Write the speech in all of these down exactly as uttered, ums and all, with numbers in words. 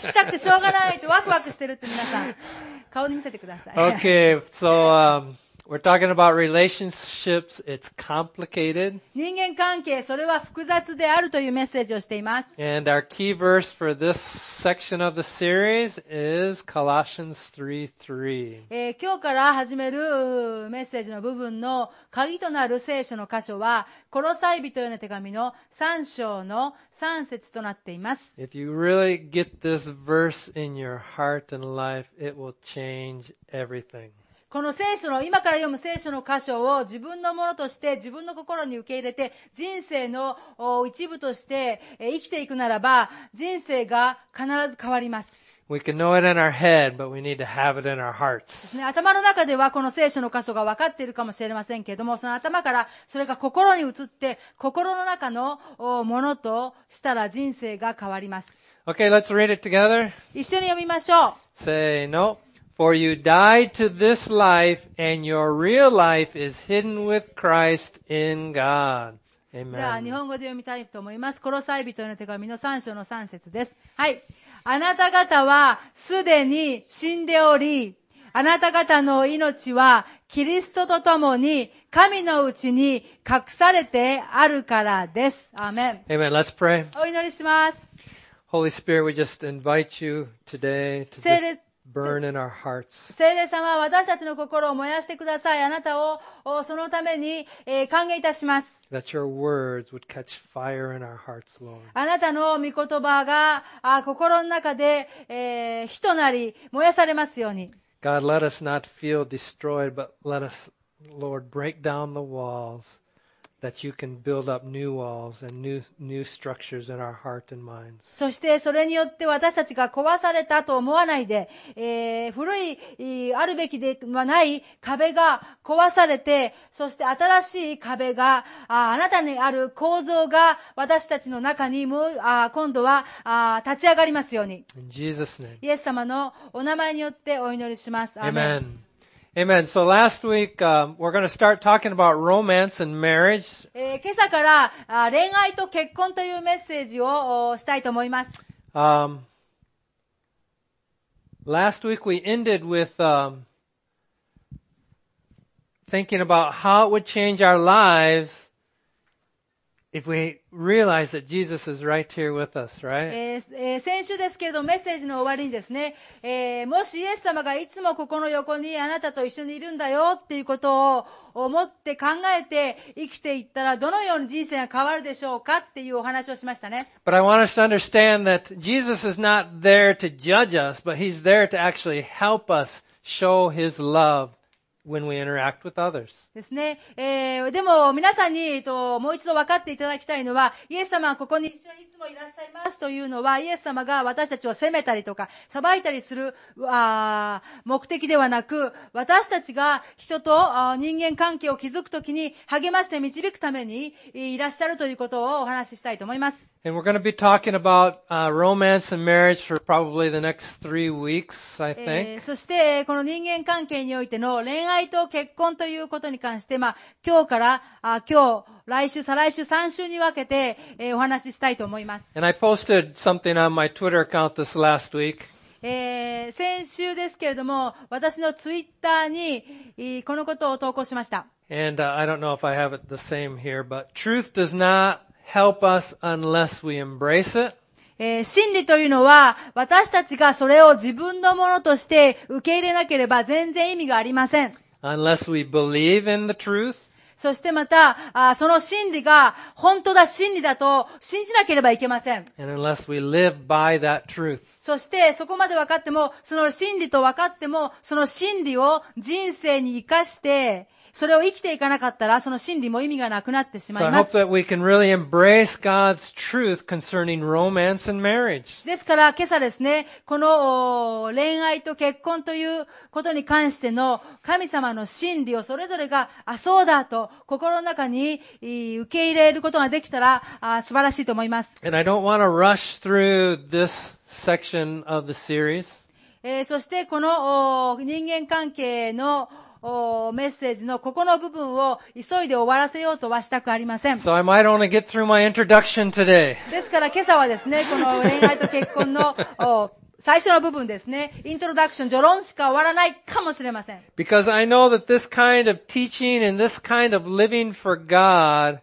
聞きたくてしょうがないとワクワクしてるって皆さん、顔に見せてください。 Okay, so um, we're talking about relationships. It's complicated. 人間関係、それは複雑であるというメッセージをしています。 And our key verse for this section of the series is Colossians three three. えー今日から始めるメッセージの部分の鍵となる聖書の箇所は、コロサイ人への手紙のさん章のさん節となっています。 If you really get this verse in your heart and life, it will change everything. この聖書の、今から読む聖書の箇所を自分のものとして自分の心に受け入れて人生のお一部としてえー生きていくならば人生が必ず変わります。 We can know it in our head, but we need to have it in our です hearts. ね、頭の中ではこの聖書の箇所が分かっているかもしれませんけれども、その頭からそれが心に移って心の中のおものとしたら人生が変わります。 Okay, let's read it together. 一緒に読みましょ Say no. For you died to this life, and your real life is hidden with Christ in God. う。じゃあ日 Amen. 本語で読みたいと思います。コロサイ人への手紙のさん章のさん節です。はい。あなた方はすでに死んでおり、あなた方の命はキリストと共に神のうちに隠されてあるからです。アーメン。 Amen. Let's pray. お祈りします。 Holy Spirit, we just invite you today to 聖 just 霊 burn in our hearts. 聖霊様は私たちの心を燃やしてください。あなたをおそのために、えー歓迎いたします。 That your words would catch fire in our hearts, Lord. あなたの御言葉があ心の中で、えー火となり燃やされますように。 God, let us not feel destroyed, but let us, Lord, break down the walls that you can build up new walls and new, new structures in our heart and minds. そしてそれによって私たちが壊されたと思わないで、えー古いえーあるべきではない壁が壊されて、そして新しい壁が、あ、あなたにある構造が私たちの中にもうあ今度はあ立ち上がりますように。 In Jesus' name. イエス様のお名前によってお祈りします。アーメン。 Amen. Amen. So last week, um, we're going to start talking about romance and marriage. えー今朝からあ恋愛と結婚というメッセージをおしたいと思います。 Um, last week we ended with um, thinking about how it would change our lives if we realize that Jesus is right here with us, right? えーえー先週ですけれどもメッセージの終わりにですね、えーもしイエス様がいつもここの横にあなたと一緒にいるんだよっていうことを思って考えて生きていったらどのように人生が変わるでしょうかっていうお話をしましたね。 But I want us to understand that Jesus is not there to judge us, but He's there to actually help us show His love when we interact with others. ですね。えーでも皆さんに、えっと、もう一度分かっていただきたいのは、イエス様はここに一緒にいつもいらっしゃいますというのは、イエス様が私たちを責めたりとか、裁いたりするあ目的ではなく、私たちが人とあ人間関係を築くときに励まして導くためにいらっしゃるということをお話ししたいと思います。 And we're going to be talking about uh, romance and marriage for probably the next three weeks, I えー think. そしてこの人間関係においての恋愛と結婚ということに関して、まあ、今日からあ今日来週再来週さん週に分けて、えーお話ししたいと思います。 And I posted something on my Twitter account this last week. えー先週ですけれども私のツイッターにえーこのことを投稿しました。 And uh, I don't know if I have it the same here, but truth does not help us unless we embrace it. えー真理というのは私たちがそれを自分のものとして受け入れなければ全然意味がありません。 Unless we believe in the truth. そしてまたあその真理が本当だ真理だと信じなければいけません。 And unless we live by that truth. そしてそこまで分かってもその真理と分かってもその真理を人生に生かしてそれを生きていかなかったらその真理も意味がなくなってしま So い I ま hope す。 that we can really embrace God's truth concerning romance and marriage. ですから今朝ですね、このお恋愛と結婚ということに関しての神様の真理をそれぞれが、あ、そうだと心の中にい受け入れることができたらあ素晴らしいと思います。 And I don't want to rush through this section of the series. えーそしてこのお人間関係のおメッセージのここの部分を急いで終わらせようとはしたくありません。 So I might only get through my introduction today. ですから今朝はですね、この恋愛と結婚のお最初の部分ですね。イントロダクション、序論しか終わらないかもしれません。 Because I know that this kind of teaching and this kind of living for God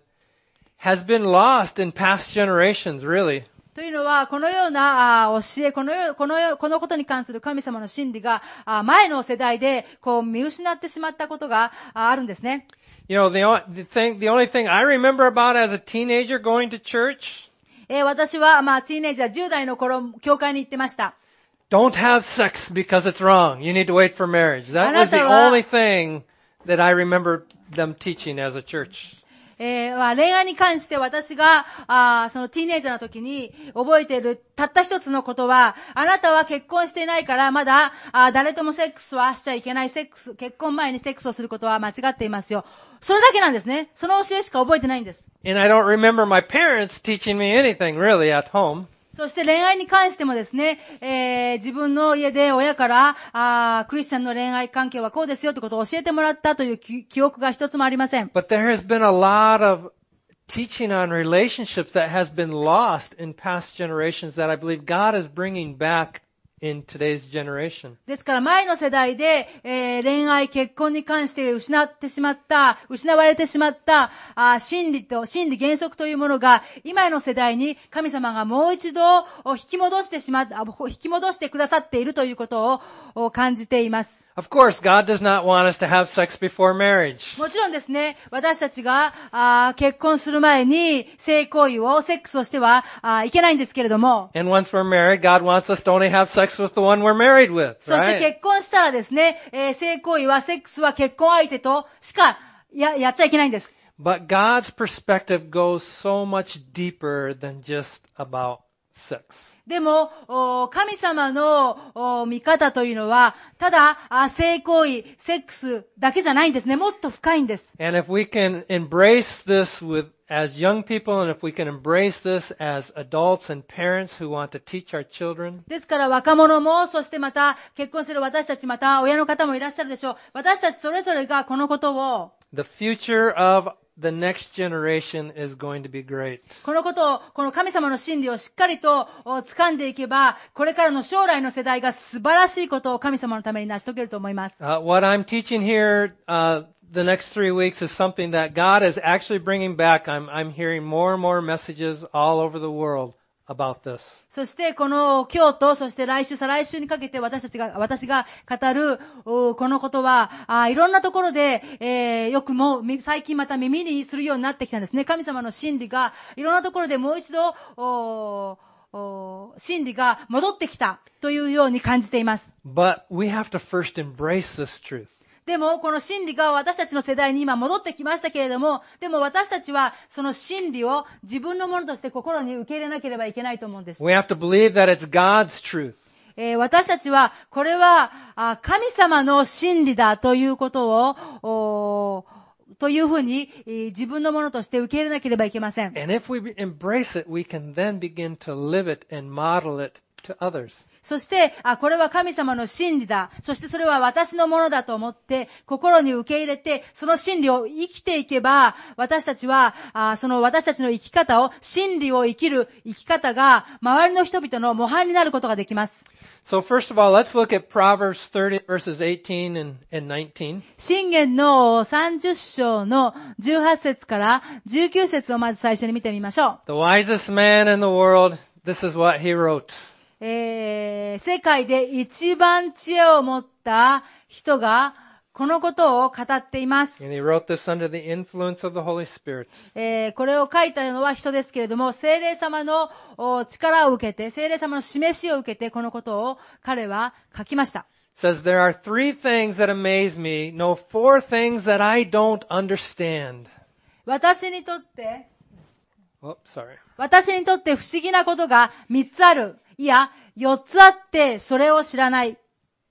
has been lost in past generations, really. というのは、このようなあ教え、このよ、このよ、このことに関する神様の真理が、あ前の世代で、こう、見失ってしまったことがああるんですね。 You know, the, o- the thing, the only thing I remember about as a teenager going to church, えー私は、まあ、ティーネイジャーじゅう代の頃、教会に行ってました。 don't have sex because it's wrong. You need to wait for marriage. That was the あなたは、 only thing that I remember them teaching as a church. えーまあ恋愛に関して私が、あーそのティーネイジャーの時に覚えているたった一つのことは、あなたは結婚していないからまだあー誰ともセックスはしちゃいけない。セックス、結婚前にセックスをすることは間違っていますよ。それだけなんですね。その教えしか覚えてないんです。 And I don't remember my parents teaching me anything really at home. そして恋愛に関してもですね、えー自分の家で親から、あークリスチャンの恋愛関係はこうですよってことを教えてもらったという記記憶が一つもありません。 But there has been a lot of teaching on relationships that has been lost in past generations that I believe God is bringing back in today's generation. ですから前の世代で、えー恋愛、結婚に関して失ってしまった、失われてしまったあー真理と、真理原則というものが、今の世代に神様がもう一度お引き戻してしまっ、あ引き戻してくださっているということをお感じています。 Of course, God does not want us to have sex before marriage. もちろんですね、私たちがあー結婚する前に性行為を、セックスをしてはあーいけないんですけれども、 And once we're married, God wants us to only have sex with the one we're married with, そして right? 結婚したらですね、えー性行為は、セックスは結婚相手としかや、やっちゃいけないんです。 But God's perspective goes so much deeper than just about sex. でも、お神様のお見方というのは、ただ、あ性行為、セックスだけじゃないんですね。もっと深いんです。 And if we can embrace this with as young people, and if we can embrace this as adults and parents who want to teach our children, ですから若者も、そしてまた結婚する私たち、また親の方もいらっしゃるでしょう。私たちそれぞれがこのことを、 the future of the next generation is going to be great. このことを、この神様の真理をしっかりとお掴んでいけば、これからの将来の世代が素晴らしいことを神様のために成し遂げると思います。 Uh, what I'm teaching here uh, the next three weeks is something that God is actually bringing back. I'm, I'm hearing more and more messages all over the world about this. そしてこの今日と、そして来週、再来週にかけて私たちが、私が語るおこのことは、あいろんなところで、えーよくもみ最近また耳にするようになってきたんですね。神様の真理がいろんなところでもう一度おお真理が戻ってきたというように感じています。 But we have to first embrace this truth. でも、この真理が私たちの世代に今戻ってきましたけれども、でも私たちはその真理を自分のものとして心に受け入れなければいけないと思うんです。 We have to believe that it's God's truth. えー私たちは、これはあ神様の真理だということを、おというふうに、えー自分のものとして受け入れなければいけません。 And if we embrace it, we can then begin to live it and model it to others. そして、あ、これは神様の真理だ。そしてそれは私のものだと思って、心に受け入れて、その真理を生きていけば、私たちは、あその私たちの生き方を、真理を生きる生き方が、周りの人々の模範になることができます。 So first of all, let's look at Proverbs thirty verses eighteen and, and nineteen. 箴言のさんじゅっ章のじゅうはち節からじゅうきゅう節をまず最初に見てみましょう。 The wisest man in the world, this is what he wrote. えー、世界で一番知恵を持った人がこのことを語っています。 And he wrote this under the influence of the Holy Spirit. えー、これを書いたのは人ですけれども、聖霊様のお力を受けて、聖霊様の示しを受けて、このことを彼は書きました。 It says, there are three things that amaze me, no, four things that I don't understand. 私にとって、 Oh, sorry. 私にとって不思議なことが三つある。いや、四つあって、それを知らない。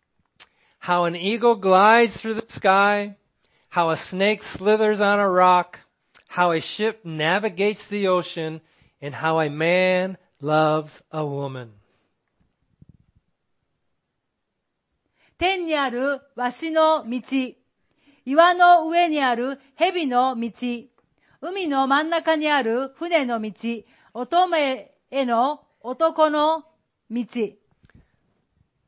How an eagle glides through the sky, how a snake slithers on a rock, how a ship navigates the ocean, and how a man loves a woman. 天にあるわしの道、岩の上にある蛇の道、海の真ん中にある船の道、乙女への男の道。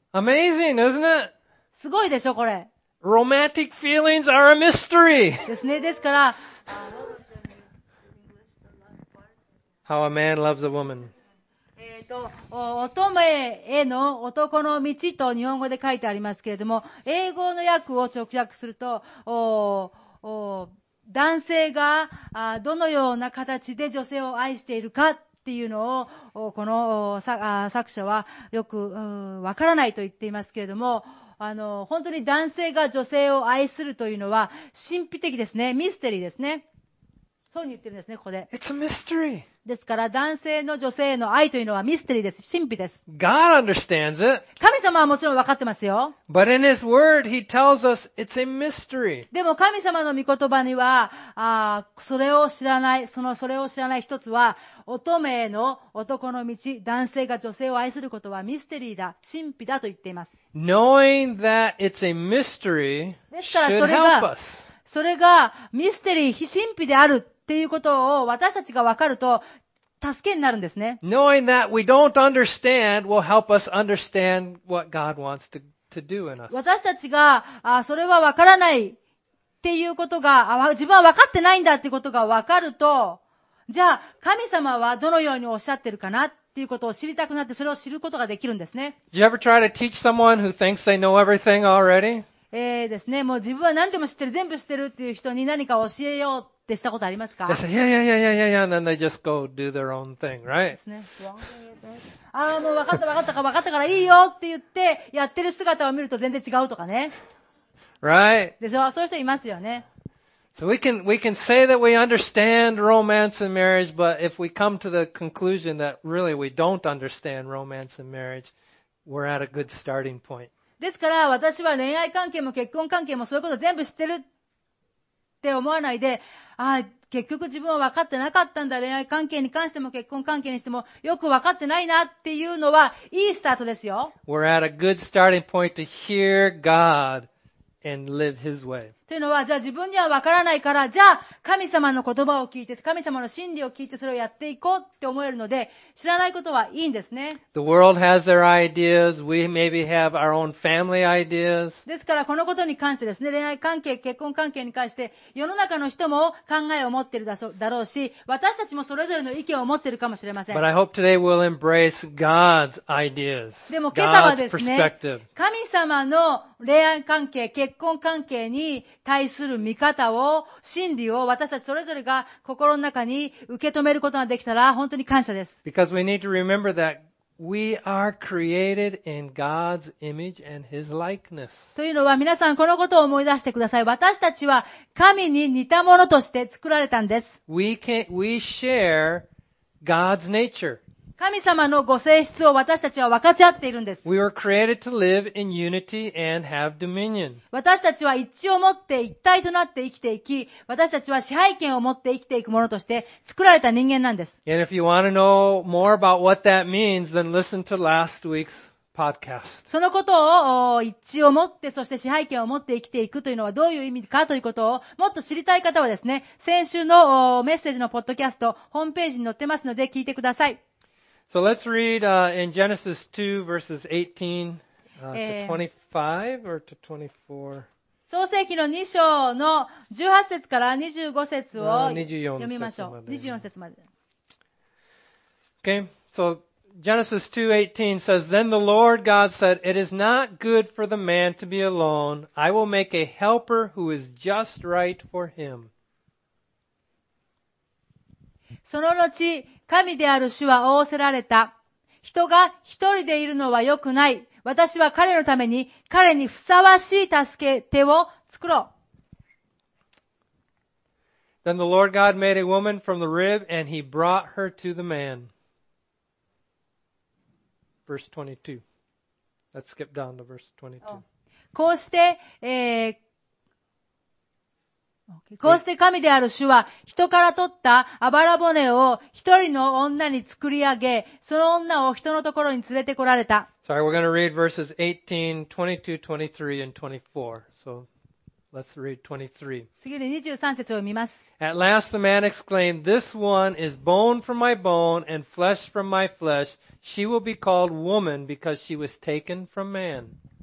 Amazing, isn't it? すごいでしょ、これ。 Romantic feelings are a mystery. ですね。ですから、 How a man loves a woman. えっと、乙女への男の道と日本語で書いてありますけれども、英語の訳を直訳すると、おお男性があどのような形で女性を愛しているかっていうのを、この作者はよくわからないと言っていますけれども、あの、本当に男性が女性を愛するというのは神秘的ですね。ミステリーですね。そうに言ってるんですね、ここで。 It's a mystery. ですから、男性の女性への愛というのはミステリーです。神秘です。 God understands it. 神様はもちろん分かってますよ。 But in His Word, He tells us it's a mystery. でも神様の御言葉には、あそれを知らない、そのそれを知らない一つは、乙女への男の道、男性が女性を愛することはミステリーだ、神秘だと言っています。 Knowing that it's a mystery ですから should それ help が、 us. それがミステリー、非神秘であるっていうことを私たちが分かると、助けになるんですね。 Knowing that we don't understand will help us understand what God wants to, to do in us. 私たちが、あそれは分からないっていうことが、あ自分は分かってないんだっていうことが分かると、じゃあ神様はどのようにおっしゃってるかなっていうことを知りたくなって、それを知ることができるんですね。 Did you ever try to teach someone who thinks they know everything already? えーですね、もう自分は何でも知ってる、全部知ってるっていう人に何か教えようってしたことありますか？ They say, yeah, yeah, yeah, yeah, yeah, yeah, and then they just go do their own thing, で right? すね。ああ、もう分かった分かったか分かったからいいよって言って、やってる姿を見ると全然違うとかね。 Right? でしょ？そういう人いますよね。 So we can, we can say that we understand romance and marriage, but if we come to the conclusion that really we don't understand romance and marriage, we're at a good starting point. ですから私は恋愛関係も結婚関係もそういうこと全部知ってるって思わないで、ああ、結局自分は分かってなかったんだ。恋愛関係に関しても結婚関係にしてもよく分かってないなっていうのはいいスタートですよ。 We're at a good starting point to hear God and live His way. というのは、じゃあ自分には分からないから、じゃあ神様の言葉を聞いて、神様の真理を聞いてそれをやっていこうって思えるので、知らないことはいいんですね。 The world has their ideas. We maybe have our own family ideas. ですからこのことに関してですね、恋愛関係、結婚関係に関して、世の中の人も考えを持っているだろうし、私たちもそれぞれの意見を持っているかもしれません。 But I hope today we'll embrace God's ideas, でも今朝は God's ですね、 perspective. 神様の恋愛関係、結婚関係に対する見方を、真理を私たちそれぞれが心の中に受け止めることができたら本当に感謝です。 Because we need to remember that we are created in God's image and His likeness. というのは皆さんこのことを思い出してください。私たちは神に似たものとして作られたんです。 We can, we share God's nature. 神様のご性質を私たちは分かち合っているんです。 We were created to live in unity and have dominion. 私たちは一致を持って一体となって生きていき、私たちは支配権を持って生きていくものとして作られた人間なんです。 And if you want to know more about what that means, then listen to last week's podcast. そのことを一致を持って、そして支配権を持って生きていくというのはどういう意味かということをもっと知りたい方はですね、先週のメッセージのポッドキャスト、ホームページに載ってますので聞いてください。 So let's read uh, in Genesis two verses eighteen uh, to Eh. twenty-five or to twenty-four. 創世記のに章のじゅうはち節からにじゅうご節をあーにじゅうよん読みましょう。 節まで。 にじゅうよん節まで。 Okay, so Genesis two eighteen says, Then the Lord God said, It is not good for the man to be alone. I will make a helper who is just right for him. その後、神である主は仰せられた。人が一人でいるのは良くない。私は彼のために、彼にふさわしい助け手を作ろう。 Then the Lord God made a woman from the rib, and He brought her to the man. Verse twenty-two. Let's skip down to verse twenty-two. こうして、えーこうして神である主は人から取ったあばら骨を一人の女に作り上げ、その女を人のところに連れて来られた。 Sorry, we're going to read verses eighteen, twenty-two, twenty-three, and twenty-four. So Let's read twenty-three. 次ににじゅうさん節を見ます。 At last the man exclaimed, This one is bone from my bone and flesh from my flesh. She will be called woman because she was taken from man.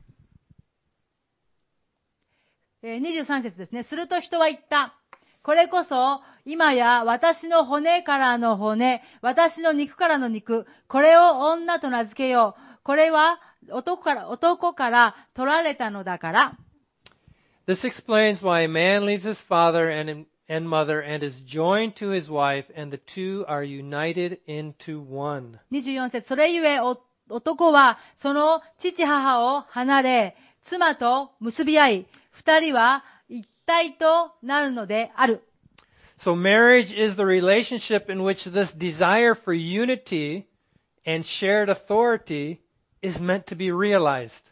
にじゅうさん節ですね。すると人は言った。これこそ、今や私の骨からの骨、私の肉からの肉、これを女と名付けよう。これは男から、男から取られたのだから。 This explains why a man leaves his father and, and mother and is joined to his wife, and the two are united into one. にじゅうよん節、それゆえ男はその父母を離れ、妻と結び合い、二人は一体となるのである。 So marriage is the relationship in which this desire for unity and shared authority is meant to be realized.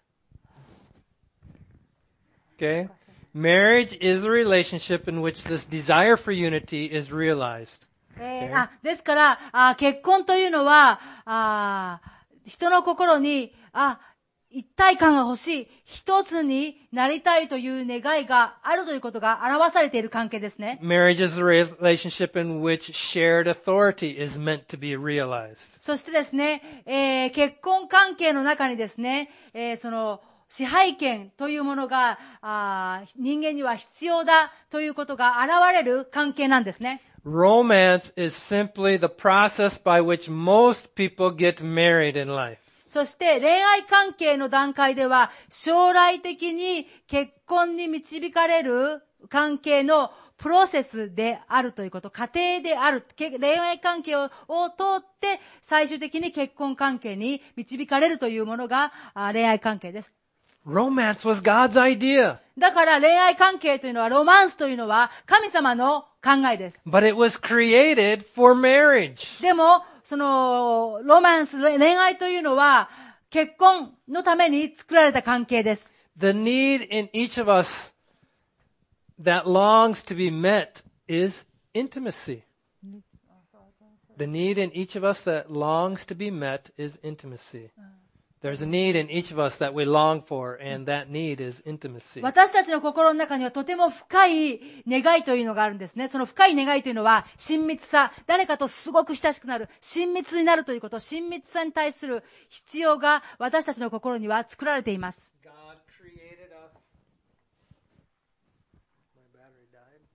Okay? Marriage is the relationship in which this desire for unity is realized. えー、あですからあ、結婚というのは、あ人の心に、あ、一体感が欲しい、一つになりたいという願いがあるということが表されている関係ですね。 Marriage is the relationship in which shared authority is meant to be realized. そしてですね、えー、結婚関係の中にですね、えー、その、支配権というものがあ人間には必要だということが現れる関係なんですね。 Romance is simply the process by which most people get married in life. そして恋愛関係の段階では将来的に結婚に導かれる関係のプロセスであるということ、過程である、恋愛関係を、を通って最終的に結婚関係に導かれるというものが恋愛関係です。 Romance was God's idea. だから恋愛関係というのは、ロマンスというのは神様の考えです。 But it was created for marriage. でも、その、ロマンス、恋愛というのは、結婚のために作られた関係です。 The need in each of us that longs to be met is intimacy. The need in each of us that longs to be met is intimacy. There's a need in each of us that we long for, and that need is intimacy. 私たちの心の中にはとても深い願いというのがあるんですね。その深い願いというのは親密さ、誰かとすごく親しくなる、親密になるということ、親密さに対する必要が私たちの心には作られています。 God created us. My battery died.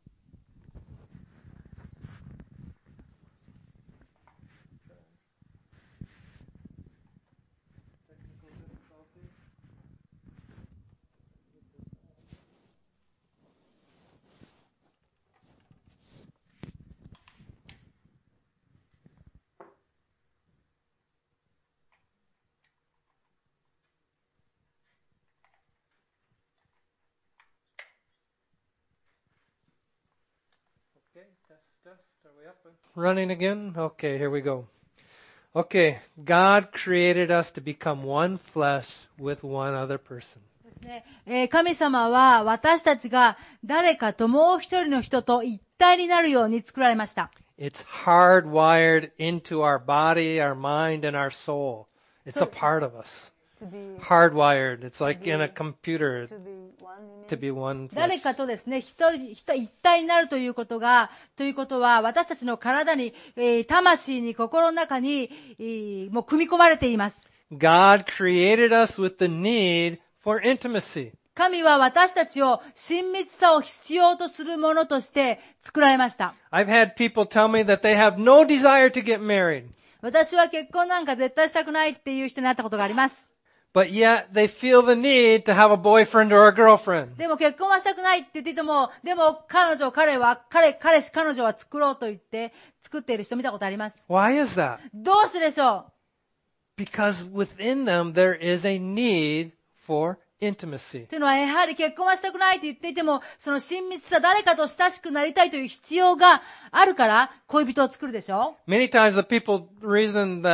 Okay, test, test. Are we up and running again? Okay, here we go. Okay, God created us to become one flesh with one other person. ですねえー、神様は私たちが誰かともう一人の人と一体になるように作られました。 It's hardwired into our body, our mind, and our soul. It's a part of us. Hardwired. It's like in a computer to be one flesh. 誰かとですね、一人、一体になるということが、ということは私たちの体に、えー、魂に、心の中に、えー、もう組み込まれています。 God created us with the need for intimacy. 神は私たちを親密さを必要とするものとして作られました。 I've had people tell me that they have no desire to get married. 私は結婚なんか絶対したくないっていう人に会ったことがあります。 But yet they feel the need to have a boyfriend or a girlfriend. でも結婚はしたくないって言っていても、でも彼女、彼は、彼、彼氏、彼女は作ろうと言って作っている人見たことあります。 Why is that? どうしてでしょう Because within them there is a need for intimacy. というのはやはり結婚はしたくないと言っていても、その親密さ、誰かと親しくなりたいという必要があるから恋人を作るでしょ。 Many times the people reason that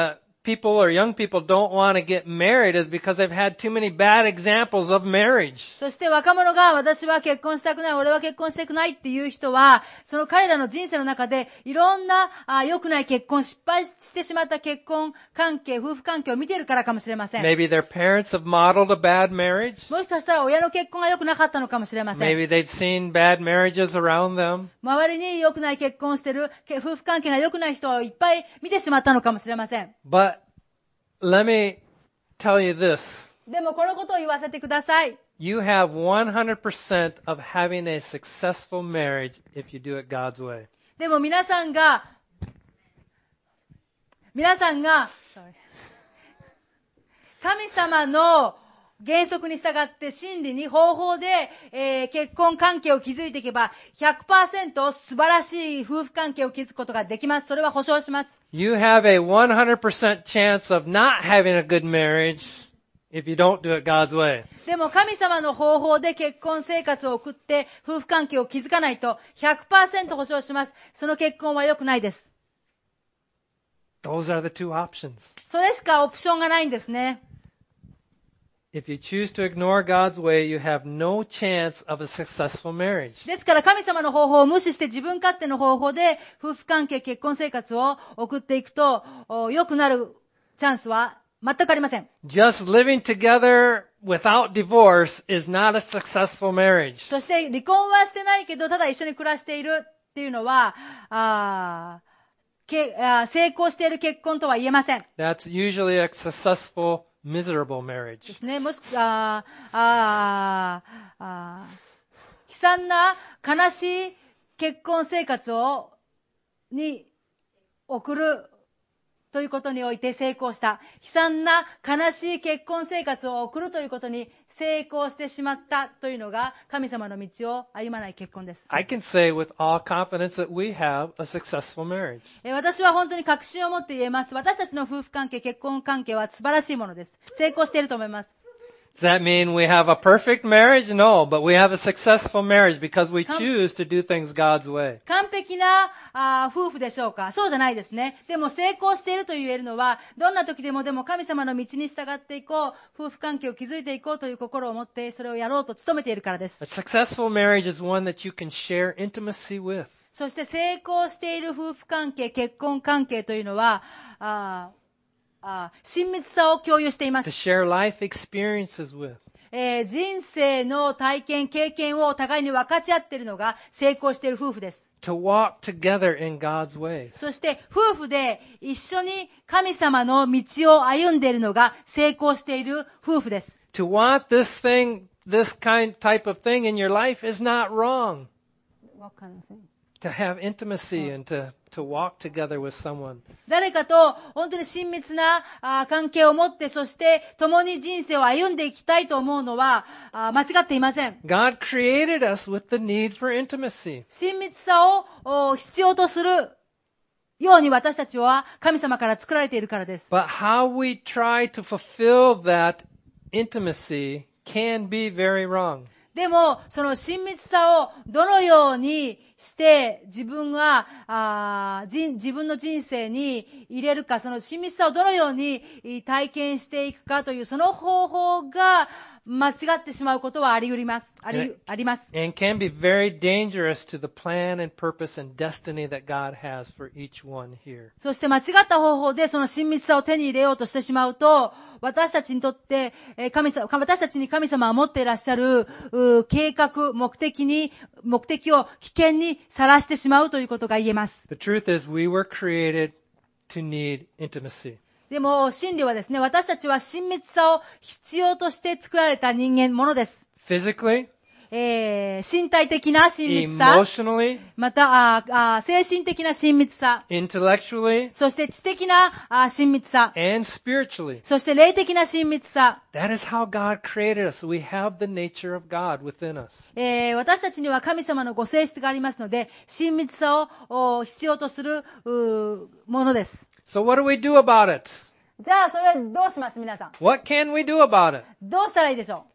people or young people don't want to get married is because they've had too many bad examples of marriage. そして若者が私は結婚したくない、俺は結婚したくないっていう人は、その彼らの人生の中でいろんなあ良くない結婚、失敗してしまった結婚関係、夫婦関係を見ているからかもしれません。 Maybe their parents have modeled a bad marriage. もしかしたら親の結婚が良くなかったのかもしれません。 Maybe they've seen bad marriages around them. 周りに良くない結婚をしている、夫婦関係が良くない人をいっぱい見てしまったのかもしれません。 But let me tell you this. でもこのことを言わせてください。 You have one hundred percent of having a successful marriage if you do it God's way. でも皆さんが、皆さんが、神様の原則に従って真理に方法で、えー、結婚関係を築いていけば ひゃくパーセント 素晴らしい夫婦関係を築くことができます。それは保証します。 You have a one hundred percent chance of not having a good marriage if you don't do it God's way. でも神様の方法で結婚生活を送って夫婦関係を築かないと ひゃくパーセント 保証します。その結婚は良くないです。 Those are the two options. それしかオプションがないんですね。 If you choose to ignore God's way, you have no chance of a successful marriage. ですから神様の方法を無視して自分勝手の方法で夫婦関係、結婚生活を送っていくと良くなるチャンスは全くありません。 Just living together without divorce is not a successful marriage. そして離婚はしてないけどただ一緒に暮らしているっていうのはあけあ成功している結婚とは言えません。 That's usually a successful miserable marriage. ですね。もしあああ悲惨な悲しい結婚生活をに送るということにおいて成功した。悲惨な悲しい結婚生活を送るということに成功してしまったというのが神様の道を歩まない結婚です。 I can say with all confidence that we have a successful marriage. 私は本当に確信を持って言えます。私たちの夫婦関係、結婚関係は素晴らしいものです。成功していると思います。 Does that mean we have a perfect marriage? No, but we have a successful marriage because we choose to do things God's way. 完璧なあ夫婦でしょうか？そうじゃないですね。でも成功していると言えるのは、どんな時でもでも神様の道に従っていこう、夫婦関係を築いていこうという心を持って、それをやろうと努めているからです。 A successful marriage is one that you can share intimacy with. そして成功している夫婦関係、結婚関係というのは、ああ親密さを共有していま To す。 share life experiences with. えー人生の体験、経験を互いに分かち合っているのが成功している夫婦です。 To walk together in God's ways. そして夫婦で一緒に神様の道を歩んでいるのが成功している夫婦です。 To want this thing, this kind, type of thing in your life is not wrong. To have intimacy and to, to walk together with someone. 誰かと本当に親密なあ関係を持って、そして共に人生を歩んでいきたいと思うのはあ間違っていません。 God created us with the need for intimacy. 親密さをお必要とするように私たちは神様から作られているからです。 But how we try to fulfill that intimacy can be very wrong. でも、その親密さをどのようにして自分が、あ人自分の人生に入れるか、その親密さをどのように体験していくかという、その方法が間違ってしまうことはあり得ます。あり、あります。 And can be very dangerous to the plan and purpose and destiny that God has for each one here. そして間違った方法でその親密さを手に入れようとしてしまうと、私たちにとって、神様、私たちに神様は持っていらっしゃる計画、目的に、目的を危険にさらしてしまうということが言えます。 The truth is we were created to need intimacy. でも真理はですね、私たちは親密さを必要として作られた人間、ものです。 Physically, えー、身体的な親密さ、 emotionally, またああ精神的な親密さ、 intellectually, そして知的なあ親密さ、 and spiritually. そして霊的な親密さ、 That is how God created us. We have the nature of God within us. えー、私たちには神様のご性質がありますので、親密さをお必要とするうものです。 So what do we do about it? じゃあそれはどうします皆さん。 What can we do about it? どうしたらいいでしょ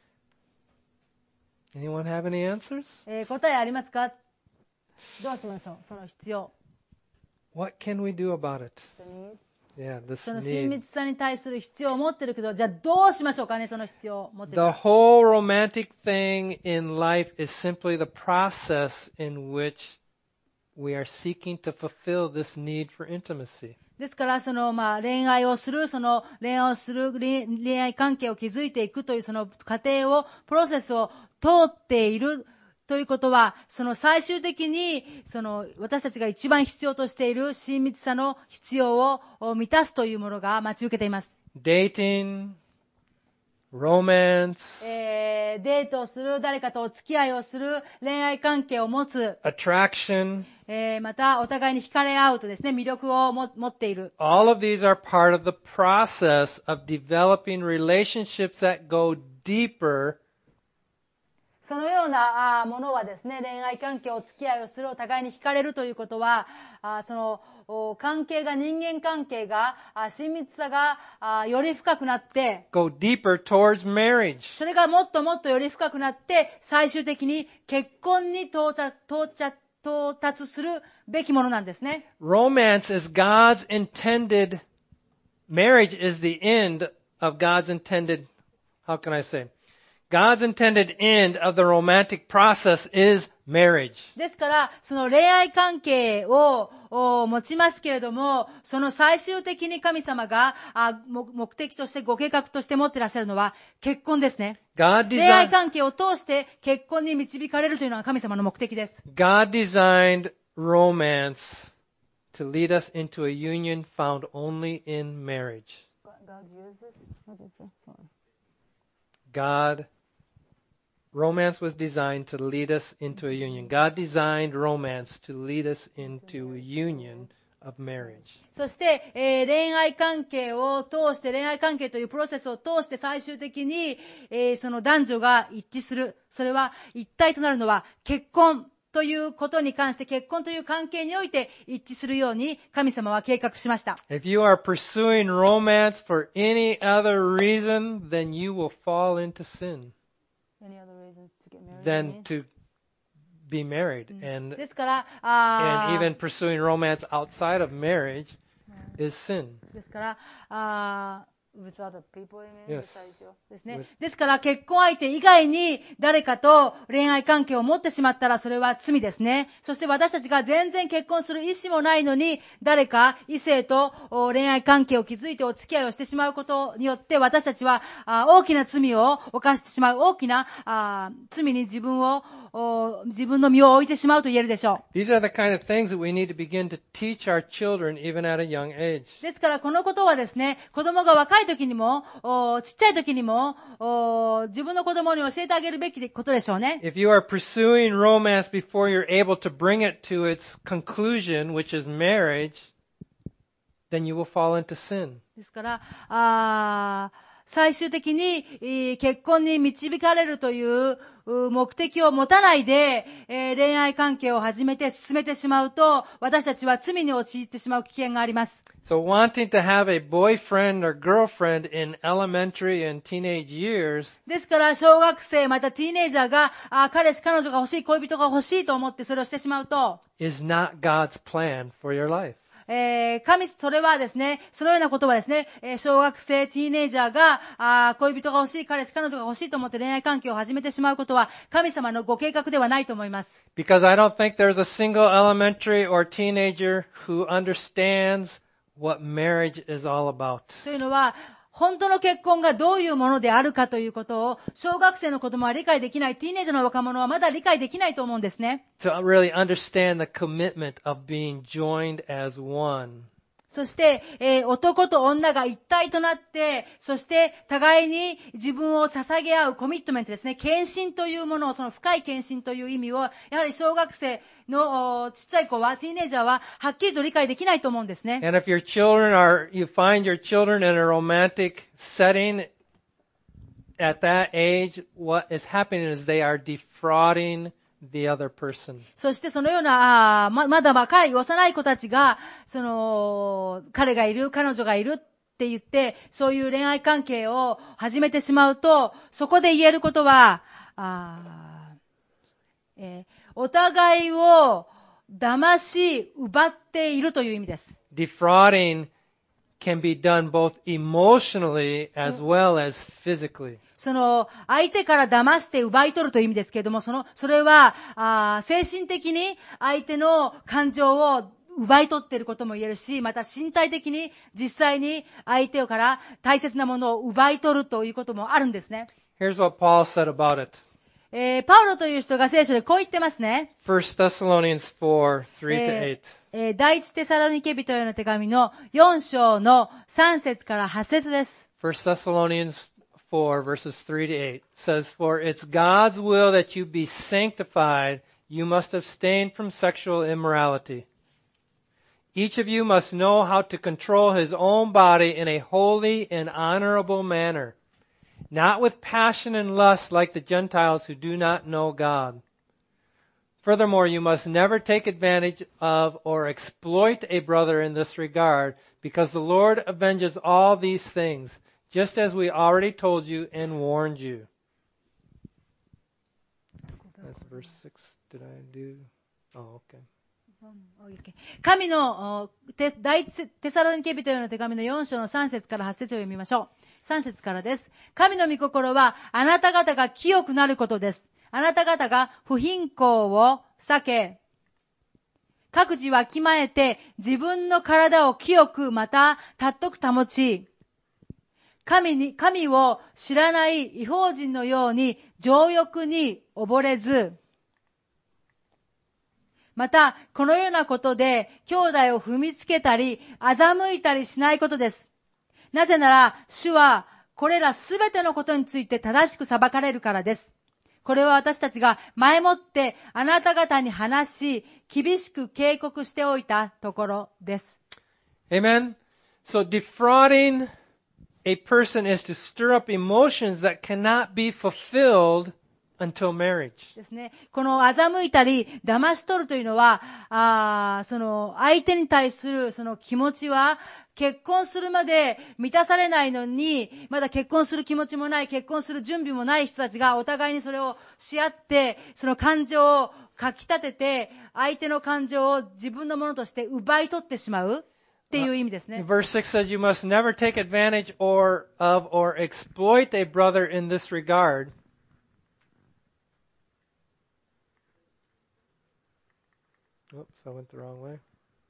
Anyone have any answers? う、えー、答えありますか？どうしましょうその必要。 What can we do about it? Yeah, this その親 need. 密さに対する必要を持ってるけど、じゃあどうしましょうかね、その必要を持ってる The か。 whole romantic thing in life is simply the process in which we are seeking to fulfill this need for intimacy. ですから、その、まあ、恋愛をする、その、恋愛をする、恋恋愛関係を築いていくという、その過程を、プロセスを通っているということは、その最終的に、その、私たちが一番必要としている親密さの必要を満たすというものが待ち受けています。 Dating, romance, えー、デートをする、誰かとお付き合いをする、恋愛関係を持つ、 attraction, えー、またお互いに惹かれ合うとですね、魅力をも持っている。 all of these are part of the process of developing relationships that go deeper そのようなあものはですね、恋愛関係、お付き合いをする、お互いに惹かれるということは、あそのお関係が、人間関係が、あ親密さがあより深くなって、 go deeper towards marriage. それがもっともっとより深くなって、最終的に結婚に到達、到達、到達するべきものなんですね。 Romance is God's intended, marriage is the end of God's intended, how can I say? God's intended end of the romantic process is marriage. ですから、その恋愛関係を持ちますけれども、その最終的に神様があ目的としてご計画として持っていらっしゃるのは結婚ですね。 God 恋愛 designed, 関係を通して結婚に導かれるというのが神様の目的です。 God designed romance to lead us into a union found only in marriage. God, romance was designed to lead us into a union. God designed romance to lead us into a union of marriage. そして、えー、恋愛関係を通して、恋愛関係というプロセスを通して最終的に、えー、その男女が一致する。それは一体となるのは結婚ということに関して、結婚という関係において一致するように神様は計画しました。 If you are pursuing romance for any other reason, then you will fall into sin. Any other reason to get married? Than to be married. And, ですから、あ and even pursuing romance outside of marriage is sin. ですから、あ with other people, Yes. ですね。 With- ですから、結婚相手以外に誰かと恋愛関係を持ってしまったらそれは罪ですね。そして私たちが全然結婚する意思もないのに、誰か異性と恋愛関係を築いてお付き合いをしてしまうことによって、私たちはあ大きな罪を犯してしまう、大きなあ罪に自分を自分の身を置いてしまうと言えるでしょう。 These are the kind of things that we need to begin to teach our children even at a young age. ですからこのことはですね、子供が若い時にも、ちっちゃい時にも、自分の子供に教えてあげるべきことでしょうね。 If you are pursuing romance before you're able to bring it to its conclusion, which is marriage, then you will fall into sin. ですから、あ最終的に、えー、結婚に導かれるという目的を持たないで、えー、恋愛関係を始めて進めてしまうと、私たちは罪に陥ってしまう危険があります。 So wanting to have a boyfriend or girlfriend in elementary and teenage years ですから、小学生またティーネイジャーが、あ彼氏彼女が欲しい、恋人が欲しいと思ってそれをしてしまうと、 is not God's plan for your life. えー、神、それはですね、そのようなことはですね、えー、小学生、ティーネイジャーが、あ恋人が欲しい、彼氏、彼女が欲しいと思って恋愛関係を始めてしまうことは、神様のご計画ではないと思います。 Because I don't think there's a single elementary or teenager who understands what marriage is all about. というのは、本当の結婚がどういうものであるかということを、小学生の子供は理解できない、ティーネイジャーの若者はまだ理解できないと思うんですね。 To really understand the commitment of being joined as one. そして、えー、男と女が一体となって、そして互いに自分を捧げ合うコミットメントですね。献身というものを、その深い献身という意味を、やはり小学生のちっちゃい子は、ティーネイジャーははっきりと理解できないと思うんですね。 And if your children are, you find your children in a romantic setting at that age, what is happening is they are defrauding the other person. そしてそのような、あま、まだ若い幼い子たちが、その、彼がいる、彼女がいるって言って、そういう恋愛関係を始めてしまうと、そこで言えることは、あえー、お互いを騙し、奪っているという意味です。 Defrauding can be done both emotionally as well as physically. その、相手から騙して奪い取るという意味ですけれども、その、それは、あー精神的に相手の感情を奪い取っていることも言えるし、また身体的に実際に相手から大切なものを奪い取るということもあるんですね。 Here's what Paul said about it. えー、パウロという人が聖書でこう言ってますね。 First Thessalonians four, three to え eight. ーえー第一テサロニケ人への手紙のよん章のさん節からはち節です。 First Thessalonians four, verses three to eight says, For it's God's will that you be sanctified. You must abstain from sexual immorality. Each of you must know how to control his own body in a holy and honorable manner, not with passion and lust like the Gentiles who do not know God. Furthermore, you must never take advantage of or exploit a brother in this regard, because the Lord avenges all these things, just as we already told you and warned you. That's verse six. Did I do? Oh, okay. 神のテ第一テサロニケ人への手紙のよん章のさん節からはち節を読みましょう。さん節からです。神の御心はあなた方が清くなることです。あなた方が不貧困を避け、各自わきまえて自分の体を清くまた尊く保ち、神に、神を知らない異邦人のように情欲に溺れず、また、このようなことで、兄弟を踏みつけたり、欺いたりしないことです。なぜなら、主は、これらすべてのことについて正しく裁かれるからです。これは私たちが前もってあなた方に話し、厳しく警告しておいたところです。 Amen? So defrauding a person is to stir up emotions that cannot be fulfilled until marriage. ですね。この欺いたり騙し取るというのは、あーその相手に対するその気持ちは結婚するまで満たされないのに、まだ結婚する気持ちもない、結婚する準備もない人たちがお互いにそれをし合って、その感情をかき立てて、相手の感情を自分のものとして奪い取ってしまうっていう意味ですね。 Verse six says, You must never take advantage or of or exploit a brother in this regard. Oops, I went the wrong way.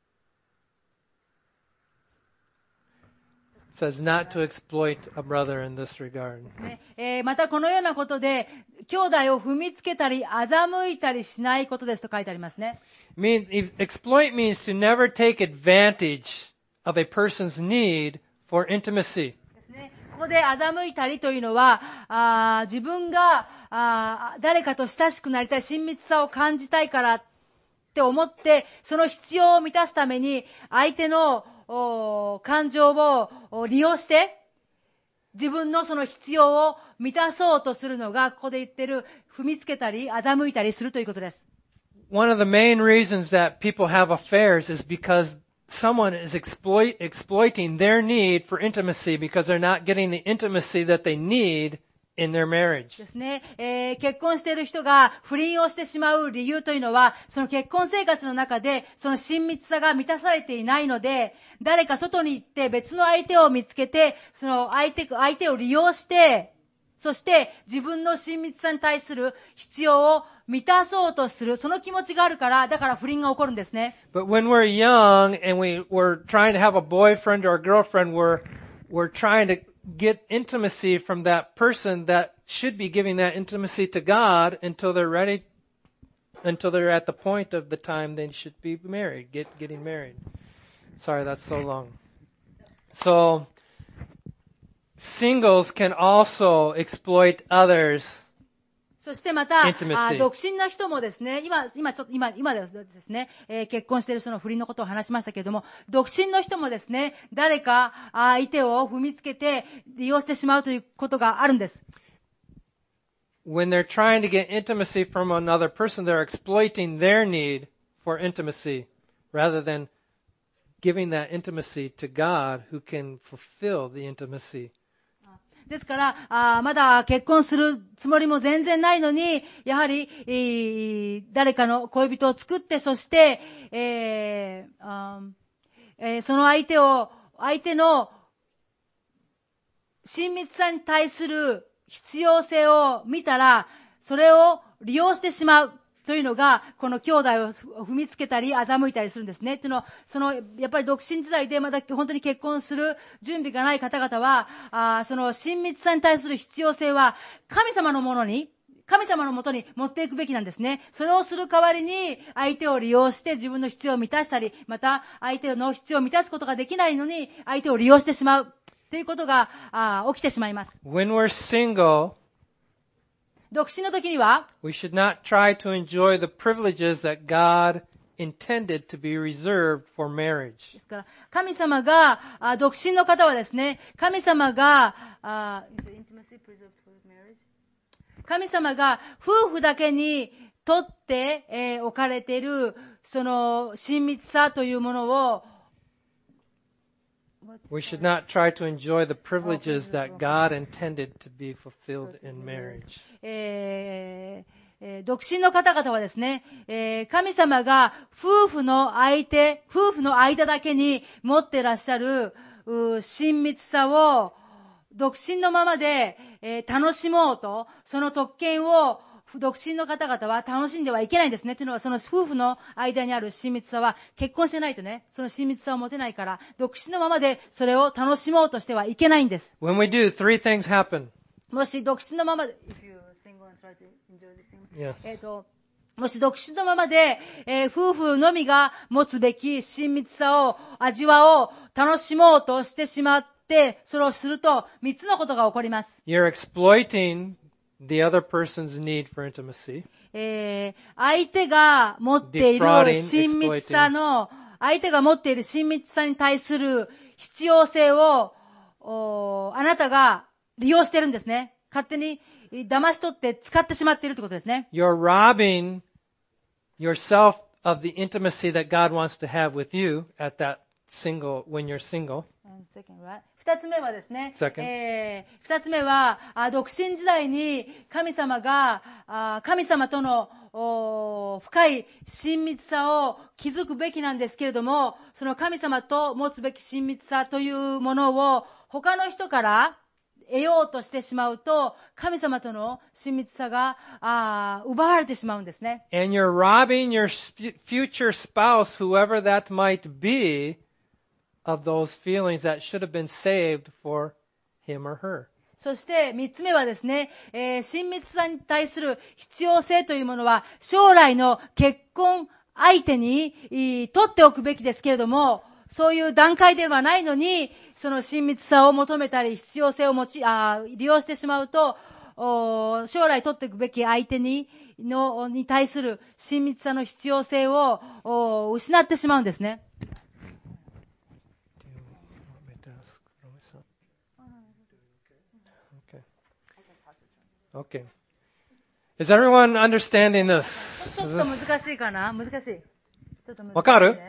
It says not to exploit a brother in this regard. ねえーまたこのようなことで、兄弟を踏みつけたり、欺いたりしないことですと書いてありますね。 Mean, exploit means to never take advantage of a person's need for intimacy. ですね。ここで欺いたりというのは、あ自分があ誰かと親しくなりたい、親密さを感じたいからって思って、その必要を満たすために、相手の感情を利用して、自分のその必要を満たそうとするのが、ここで言ってる、踏みつけたり、欺いたりするということです。 One of the main reasons that people have affairs is because someone is exploit, exploiting their need for intimacy because they're not getting the intimacy that they need in their marriage. ですね、えー、結婚している人が不倫をしてしまう理由というのは、その結婚生活の中でその親密さが満たされていないので、誰か外に行って別の相手を見つけて、その相手、相手を利用して、そして自分の親密さに対する必要を満たそうとする、その気持ちがあるから、だから不倫が起こるんですね。 But when we're young and we, we're trying to have a boyfriend or a girlfriend, we're, we're trying to get intimacy from that person that should be giving that intimacy to God until they're ready, until they're at the point of the time they should be married, get, getting married. Sorry, that's so long. So, singles can also exploit others. そしてまた、あ Intimacy. 独身の人もですね、今、今、ちょっと、今、今ですね、えー結婚している人の不倫のことを話しましたけれども、独身の人もですね、誰か相手を踏みつけて利用してしまうということがあるんです。 When they're trying to get intimacy from another person, they're exploiting their need for intimacy rather than giving that intimacy to God who can fulfill the intimacy. ですから、あまだ結婚するつもりも全然ないのに、やはり、えー、誰かの恋人を作って、そして、えーあーえー、その相手を相手の親密さに対する必要性を見たら、それを利用してしまうというのが、この兄弟を踏みつけたり、欺いたりするんですね。というのは、その、やっぱり独身時代でまだ本当に結婚する準備がない方々は、あその親密さに対する必要性は、神様のものに、神様のもとに持っていくべきなんですね。それをする代わりに、相手を利用して自分の必要を満たしたり、また相手の必要を満たすことができないのに、相手を利用してしまう。ということがあ起きてしまいます。 When we're single, 独身の時には、 we should not try to enjoy the privileges that God intended to be reserved for marriage. ですから、神様が、あ独身の方はですね、神様が、あ神様が夫婦だけにとって、えー置かれている、その親密さというものを、 We should not try to enjoy the privileges that God intended to be fulfilled in marriage. えーえー独身の方々はですね、えー神様が夫婦の相手、夫婦の間だけに持ってらっしゃるう親密さを独身のままで、えー楽しもうと、その特権を独身の方々は楽しんではいけないんですね。というのは、その夫婦の間にある親密さは、結婚してないとね、その親密さを持てないから、独身のままでそれを楽しもうとしてはいけないんです。 When we do, three things happen. もし独身のままで、If you single and try to enjoy this thing. Yes. えっと、もし独身のままで、えー夫婦のみが持つべき親密さを、味わおう、楽しもうとしてしまって、それをすると、三つのことが起こります。 You're exploiting the other person's need for intimacy. えー相手が持っている Defrauding, 親密さの、相手が持っている親密さに対する必要性を、おあなたが利用してるんですね。勝手に騙し取って使ってしまっているということですね。 You're robbing yourself of the intimacy that God wants to have with you at that single, when you're single. 二つ目はですね、 Second. えー二つ目は、あ独身時代に神様が、あ神様とのお深い親密さを築くべきなんですけれども、その神様と持つべき親密さというものを他の人から得ようとしてしまうと、神様との親密さがあ奪われてしまうんですね。 And you're robbing your sp- future spouse, whoever that might be, of those feelings that should have been saved for him or her. そして三つ目はですね、えー親密さに対する必要性というものは将来の結婚相手にい取っておくべきですけれども、そういう段階ではないのに、その親密さを求めたり必要性を持ち、あ利用してしまうと、お将来取っていくべき相手にのに対する親密さの必要性をお失ってしまうんですね。 Okay. Is everyone understanding this? ちょっと難しいかな？難しい。ちょっと難しい、ね。 わかる？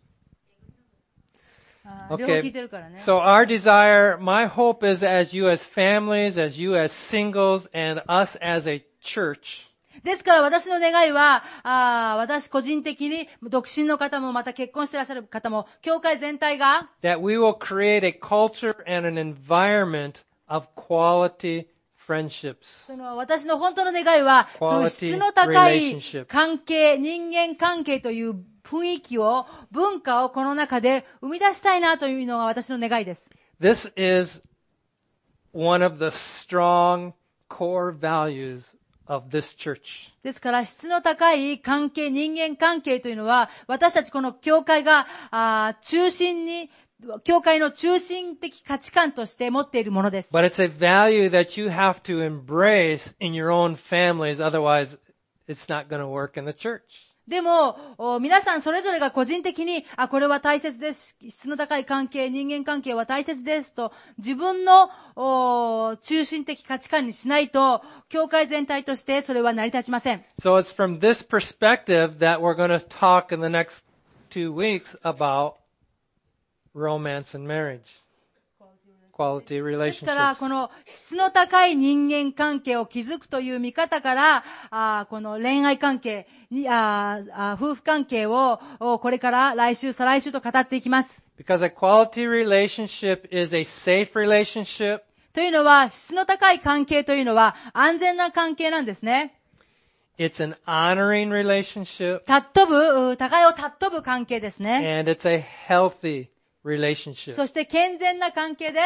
あー両方聞いてるからね。 So our desire, my hope is as you as families, as you as singles, and us as a church, ですから私の願いは、あー私個人的に独身の方もまた結婚していらっしゃる方も、教会全体が、 that we will create a culture and an environment of quality friendships. その私の本当の願いは、その質の高い関係、人間関係という雰囲気を、文化をこの中で生み出したいなというのが私の願いです。 This is one of the strong core values of this church. ですから質の高い関係、人間関係というのは、私たちこの教会があ中心に、教会の中心的価値観として持っているものです。 But it's a value that you have to embrace in your own families, otherwise it's not going to work in the church. でも、皆さんそれぞれが個人的に、あ、これは大切です。質の高い関係、人間関係は大切ですと、自分の中心的価値観にしないと、教会全体としてそれは成り立ちません。 So it's from this perspective that we're going to talk in the next two weeks about romance and marriage. quality ですから、 relationships. この質の高い人間関係を築くという見方から、あこの恋愛関係にああ、夫婦関係をおこれから来週、再来週と語っていきます。 Because a quality relationship is a safe relationship. というのは、質の高い関係というのは安全な関係なんですね。 It's an honoring relationship. 尊ぶ、う互いを尊ぶ関係ですね。 And it's a healthy relationship. そして健全な関係です。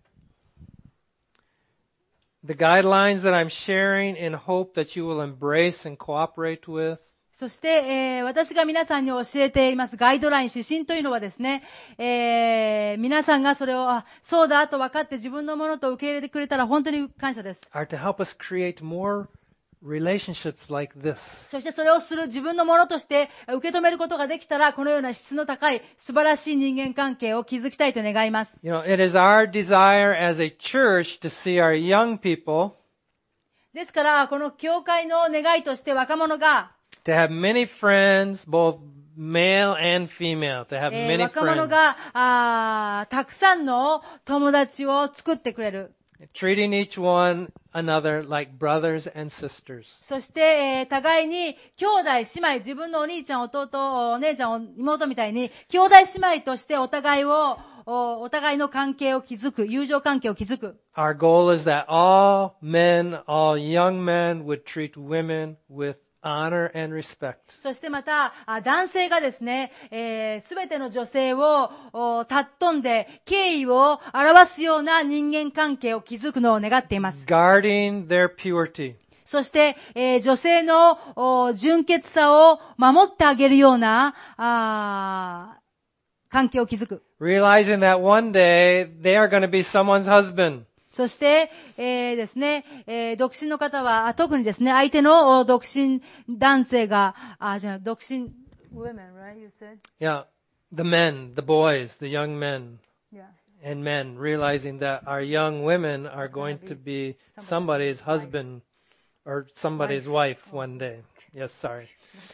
The guidelines that I'm sharing in hope that you will embrace and cooperate with. そして、えー、私が皆さんに教えていますガイドライン、指針というのはですね、えー、皆さんがそれを、あ、そうだと分かって自分のものと受け入れてくれたら本当に感謝です。 Are to help us create more relationships like this. そしてそれをする自分のものとして受け止めることができたら、このような質の高い素晴らしい人間関係を築きたいと願います。 You know, it is our desire as a church to see our young people ですから、この教会の願いとして若者が、 to have many friends, both male and female, to have えー many 若者 friends. があーたくさんの友達を作ってくれる。 Treating each one another like brothers and sisters. そして、えー互いに兄弟姉妹、自分のお兄ちゃん、弟、お姉ちゃん、妹みたいに兄弟姉妹としてお互いを、お、お互いの関係を築く、友情関係を築く。 Our goal is that all men, all young men would treat women with honor and respect. そしてまた、あ男性がですね、えー、全ての女性をお尊んで敬意を表すような人間関係を築くのを願っています。 Guarding their purity. そして、えー女性のお純潔さを守ってあげるようなあー関係を築く。 Realizing that one day they are going to be someone's husband. そして、えーですね、えー独身の方は、あ特にですね、相手のお独身男性が、あ、じゃあ、独身、women, right? You said? Yeah, the men, the boys, the young men Yeah. and men, realizing that our young women are going to be somebody's husband or somebody's wife one day. Yes, sorry.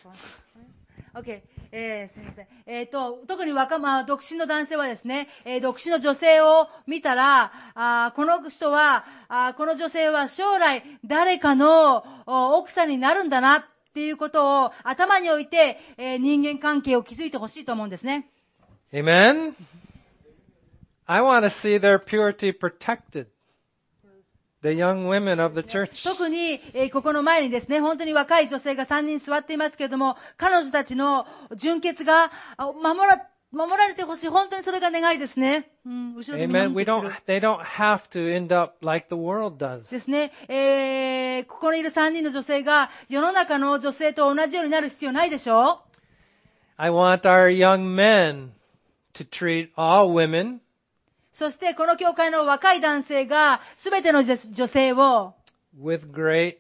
OK。えー、すみません。えっ、と、特に若、まあ、独身の男性はですね、えー独身の女性を見たら、あーこの人は、あーこの女性は将来誰かのお奥さんになるんだなっていうことを頭に置いて、えー人間関係を築いてほしいと思うんですね。 Amen? I want to see their purity protected. The young women of the church. 特に、えーここの前にですね、本当に若い女性がさんにん座っていますけれども、彼女たちの純潔があ守ら、守られてほしい。本当にそれが願いですね。うん、後ろで見 Amen. 守 We ってく don't, る they don't have to end up like the world does. ですね。えー、ここにいるさんにんの女性が世の中の女性と同じようになる必要ないでしょう。 I want our young men to treat all women そしてこの教会の若い男性がすべての女性を with great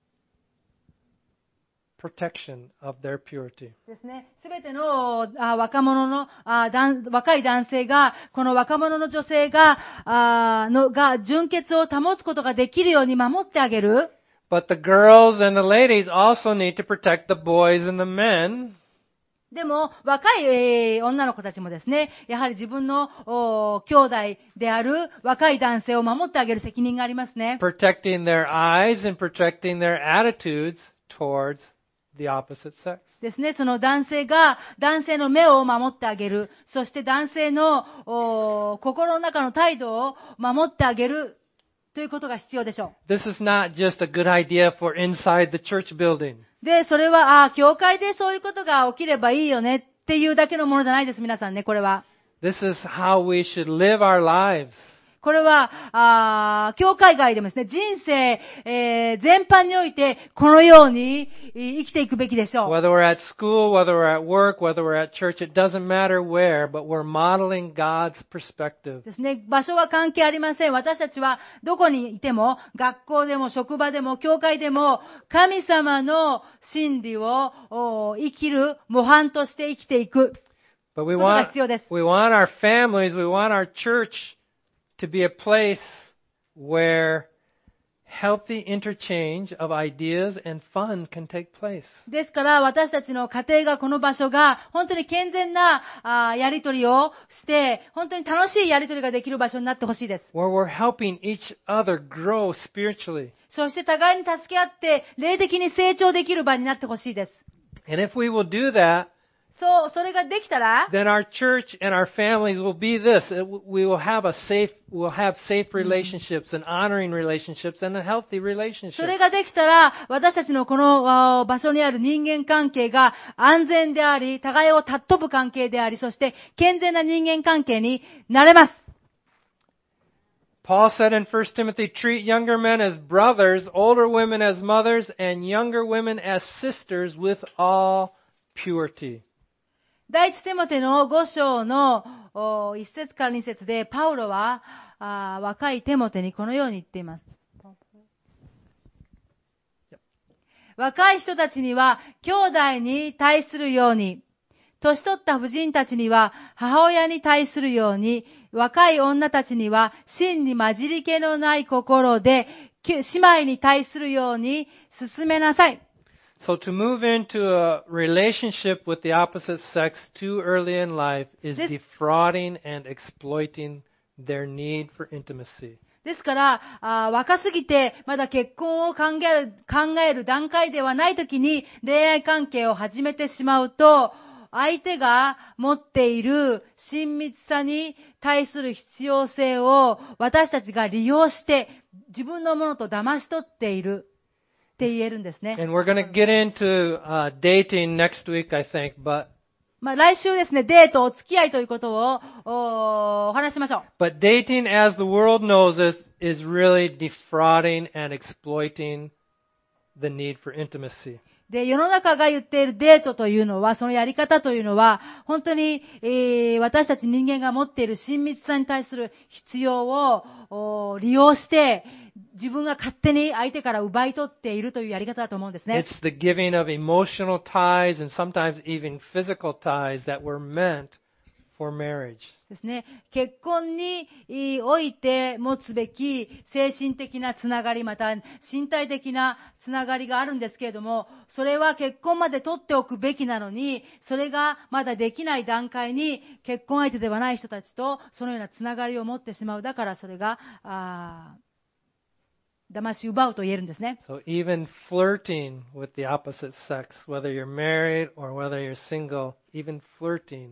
protection of their purity. ですね、すべてのあ若者のあだん若い男性がこの若者の女性があのが純潔を保つことができるように守ってあげる。 But the girls and the ladies also need to protect the boys and the men. でも若い、えー女の子たちもですね、やはり自分のお兄弟である若い男性を守ってあげる責任がありますね。 Protecting their eyes and protecting their attitudes towards the opposite sex. ですね、その男性が男性の目を守ってあげる。そして男性のお心の中の態度を守ってあげるということが必要でしょう。 This is not just a good idea for inside the church building. で、それは、ああ、教会でそういうことが起きればいいよねっていうだけのものじゃないです、皆さんね、これは。 This is how we should live our lives. これは、あ教会外でもですね、人生、えー全般において、このように生きていくべきでしょう。 Whether we're at school, whether we're at work, whether we're at church, it doesn't matter where, but we're modeling God's perspective. ですね、場所は関係ありません。私たちはどこにいても、学校でも職場でも教会でも、神様の真理をお生きる模範として生きていく。 But we ことが want, 必要です。 we want our families, we want our church to be a place where healthy interchange of ideas and fun can take place. ですから私たちの家庭がこの場所が本当に健全なあやりとりをして本当に楽しいやりとりができる場所になってほしいです。 Where we're helping each other grow spiritually. そして互いに助け合って霊的に成長できる場になってほしいです。 And if we will do that, そう、それができたら then our church and our families will be this. It w- We will have a safe, we'll have safe relationships and honoring relationships and a healthy それ relationship. ができたら、私たちのこのあ場所にある人間関係が安全であり、互いを尊ぶ関係であり、そして健全な人間関係になれます。 Paul said in First Timothy, treat younger men as brothers, older women as mothers, and younger women as sisters with all purity. 第一テモテのご章のお一節から二節で、パウロはあ若いテモテにこのように言っています。若い人たちには兄弟に対するように、年取った婦人たちには母親に対するように、若い女たちには真に混じり気のない心で、姉妹に対するように進めなさい。 So to move into a relationship with the opposite sex too early in life is This- defrauding and exploiting their need for intimacy. ですから、あ若すぎてまだ結婚を考える、考える段階ではないときに恋愛関係を始めてしまうと、相手が持っている親密さに対する必要性を私たちが利用して自分のものと騙し取っているって言えるんですね。 And we're going to get into uh, dating next week, I think, but まあ来週ですね、デート、お付き合いということを お, お話しましょう。 but dating as the world knows it is really defrauding and exploiting the need for intimacy. で、世の中が言っているデートというのは、そのやり方というのは、本当に、えー、私たち人間が持っている親密さに対する必要を利用して、自分が勝手に相手から奪い取っているというやり方だと思うんですね。 It's the giving of emotional ties and sometimes even physical ties that were meant for marriage. ですね。結婚において持つべき精神的なつながり、また身体的なつながりがあるんですけれども、それは結婚まで取っておくべきなのに、それがまだできない段階に結婚相手ではない人たちとそのようなつながりを持ってしまう。だからそれが、あ騙し奪うと言えるんですね。 So even flirting with the opposite sex, whether you're married or whether you're single, even flirting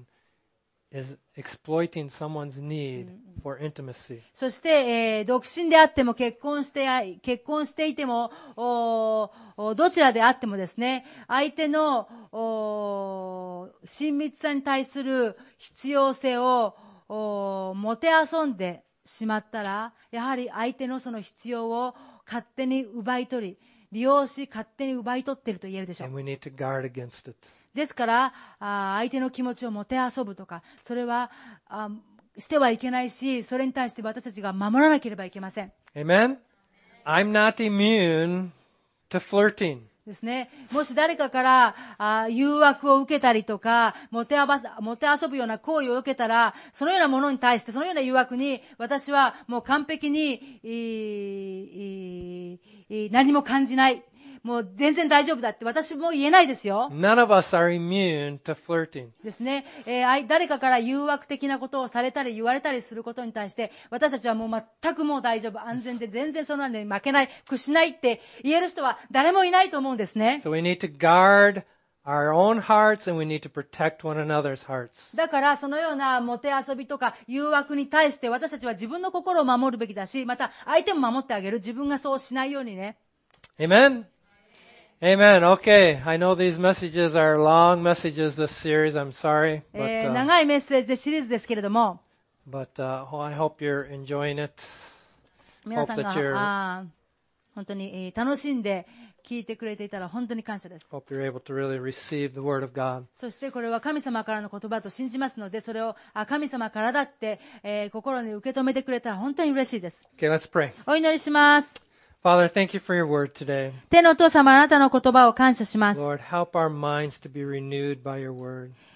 is exploiting someone's need for intimacy. そして、えー独身であっても結婚して結婚していてもおおどちらであってもですね、相手のお親密さに対する必要性をおもてあそんでしまったら、やはり相手のその必要を勝手に奪い取り、利用し勝手に奪い取っていると言えるでしょう。 And we need to guard against it. ですからあ相手の気持ちをもてあそぶとか、それはあしてはいけないし、それに対して私たちが守らなければいけません。 Amen? I'm not immune to flirting. ですね。もし誰かからあ誘惑を受けたりとか、もてあばもてあそぶような行為を受けたら、そのようなものに対して、そのような誘惑に、私はもう完璧に、いいいい何も感じない。もう全然大丈夫だって私も言えないですよ。 None of us are immune to flirting. ですね。えーあい誰かから誘惑的なことをされたり言われたりすることに対して、私たちはもう全くもう大丈夫、安全で全然そんなのに負けない、屈しないって言える人は誰もいないと思うんですね。 So we need to guard our own hearts and we need to protect one another's hearts. だからそのようなもてあそびとか誘惑に対して私たちは自分の心を守るべきだし、また相手も守ってあげる。自分がそうしないようにね。 Amen? Amen. Okay. I know these messages are long messages, this series. I'm sorry. え But, ー uh, 長いメッセージでシリーズですけれども、 but uh, I hope you're enjoying it. 皆さん Hope that you're- があー本当にえー楽しんで聞いてくれていたら本当に感謝です。 Hope you're able to really receive the Word of God. そしてこれは神様からの言葉と信じますので、それをあ神様からだって、えー心に受け止めてくれたら本当に嬉しいです。 Okay, let's pray. お祈りします。 Father, thank you for your Word today. 天のお父様、あなたの言葉を感謝します。 Lord, help our minds to be renewed by your Word.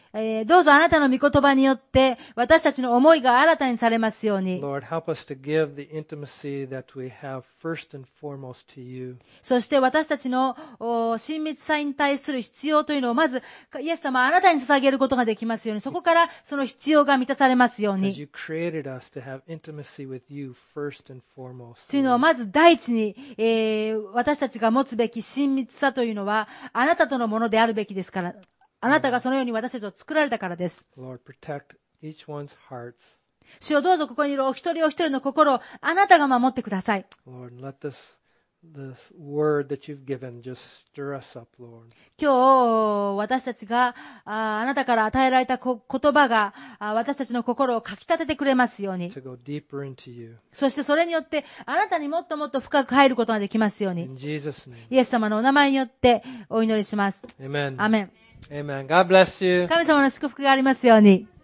えーどうぞあなたの御言葉によって私たちの思いが新たにされますように。 Lord, help us to give the intimacy that we have first and foremost to you. そして私たちのお親密さに対する必要というのをまず、イエス様あなたに捧げることができますように、そこからその必要が満たされますよう As に。 you created us to have intimacy with you first and foremost. というのは Lord. まず第一に、えー私たちが持つべき親密さというのはあなたとのものであるべきですから、あなたがそのように私たちを作られたからです。 Lord, protect each one's hearts. 主よどうぞここにいるお一人お一人の心をあなたが守ってください。 Lord, let this this word that you've given just stir us up, Lord. 今日私たちが あ, あなたから与えられたこ言葉があ私たちの心をかき立ててくれますように。 To go deeper into you. そしてそれによってあなたにもっともっと深く入ることができますように。 In Jesus' name. イエス様のお名前によってお祈りします。 Amen. アメン。 Amen. God bless you. 神様の祝福がありますように。